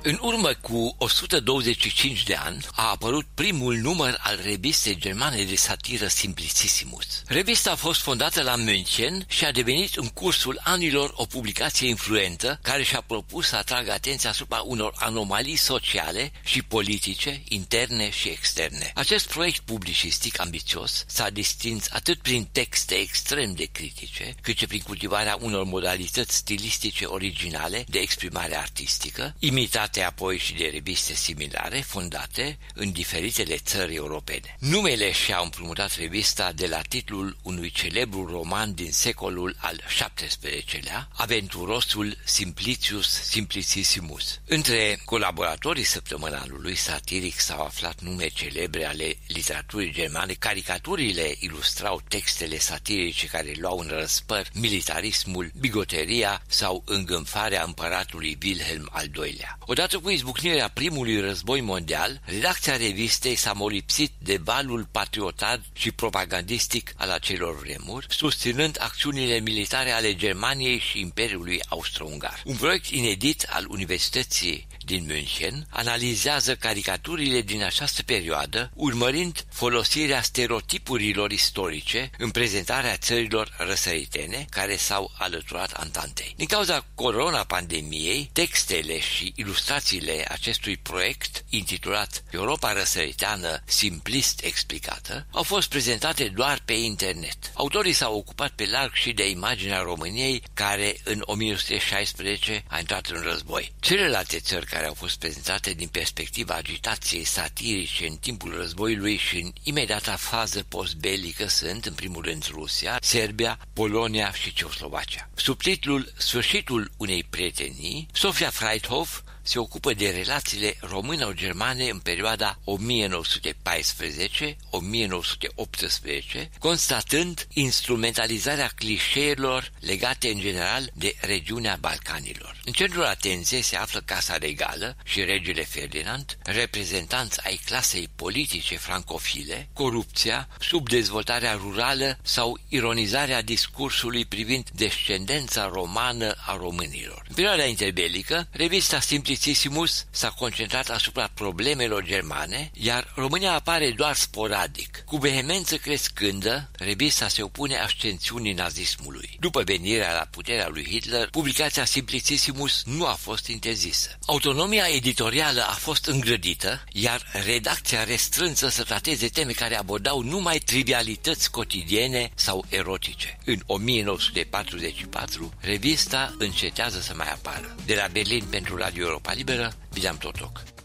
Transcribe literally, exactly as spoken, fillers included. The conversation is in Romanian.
În urmă cu o sută douăzeci și cinci de ani a apărut primul număr al revistei germane de satiră Simplicissimus. Revista a fost fondată la München și a devenit în cursul anilor o publicație influentă care și-a propus să atragă atenția asupra unor anomalii sociale și politice, interne și externe. Acest proiect publicistic ambițios s-a distins atât prin texte extrem de critice, cât și prin cultivarea unor modalități stilistice originale de exprimare artistică, imitate apoi și de reviste similare fondate în diferitele țări europene. Numele și-a împrumutat revista de la titlul unui celebru roman din secolul al șaptesprezecelea, aventurosul Simplicius Simplicissimus. Între colaboratorii săptămânalului satiric s-au aflat nume celebre ale literaturii germane. Caricaturile ilustrau textele satirice care luau în răspăr militarismul, bigoteria sau îngânfarea împăratului Wilhelm al doilea. Odată cu izbucnirea primului război mondial, redacția revistei s-a molipsit de valul patriotar și propagandistic al acelor vremuri, susținând acțiunile militare ale Germaniei și Imperiului Austro-Ungar. Un proiect inedit al Universității din München analizează caricaturile din această perioadă, urmărind folosirea stereotipurilor istorice în prezentarea țărilor răsăritene care s-au alăturat Antantei. Din cauza corona-pandemiei, textele și ilustrațiile acestui proiect, intitulat Europa răsăriteană simplist explicată, au fost prezentate doar pe internet. Autorii s-au ocupat pe larg și de imaginea României, care în o mie nouă sute șaisprezece a intrat în război. Celelalte țări care au fost prezentate din perspectiva agitației satirice în timpul războiului și în imediata fază postbelică sunt, în primul rând, Rusia, Serbia, Polonia și Ceoslovacia. Subtitlul Sfârșitul unei prietenii, Sofia Freithof se ocupă de relațiile româno-germane în perioada o mie nouă sute paisprezece - o mie nouă sute optsprezece, constatând instrumentalizarea clișeelor legate în general de regiunea Balcanilor. În centrul atenției se află Casa Regală și regele Ferdinand, reprezentanți ai clasei politice francofile, corupția, subdezvoltarea rurală sau ironizarea discursului privind descendența romană a românilor. În perioada interbelică, revista Simplicissimus s-a concentrat asupra problemelor germane, iar România apare doar sporadic. Cu vehemență crescândă, revista se opune ascensiunii nazismului. După venirea la puterea lui Hitler, publicația Simplicissimus nu a fost interzisă. Autonomia editorială a fost îngrădită, iar redacția restrânsă să trateze teme care abordau numai trivialități cotidiene sau erotice. În o mie nouă sute patruzeci și patru, revista încetează să mai apară. De la Berlin pentru Radio Europa Liberă, William Totoc.